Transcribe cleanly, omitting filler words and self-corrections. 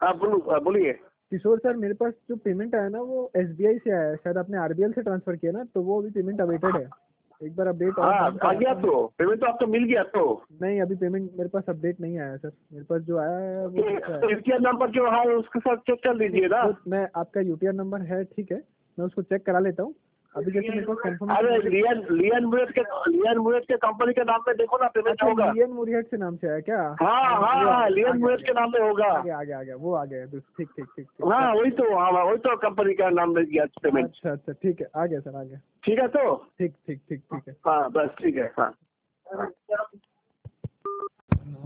हाँ बोलिए। किशोर सर, मेरे पास जो पेमेंट आया ना वो SBI से आया है, शायद आपने RBL से ट्रांसफर किया ना, तो वो अभी पेमेंट अवेटेड है। एक बार अपडेट और हाँ आ गया, तो पेमेंट तो आपको मिल गया तो। नहीं, अभी पेमेंट मेरे पास अपडेट नहीं आया सर। मेरे पास जो आया है वो तो इसके नंबर जो है उसके साथ चेक कर लीजिए ना। मैं आपका UTR नंबर है, ठीक है, मैं उसको चेक करा लेता हूँ। अभी जैसे मेरे पास अरे कंफर्मेशन लियन मुरेट के कंपनी के नाम पे देखो ना, पेमेंट होगा। लियन मुरिहट से नाम से आया क्या? हाँ हाँ, लियन मुरेट के नाम पे होगा। आ गया वो आ गया। ठीक ठीक ठीक ठीक। हाँ वही तो, हाँ वही तो कंपनी का नाम मिल गया पेमेंट। अच्छा ठीक है, आ गया सर, आ गया। ठीक है तो। ठीक ठीक ठीक ठीक है। हाँ बस ठीक है, हाँ।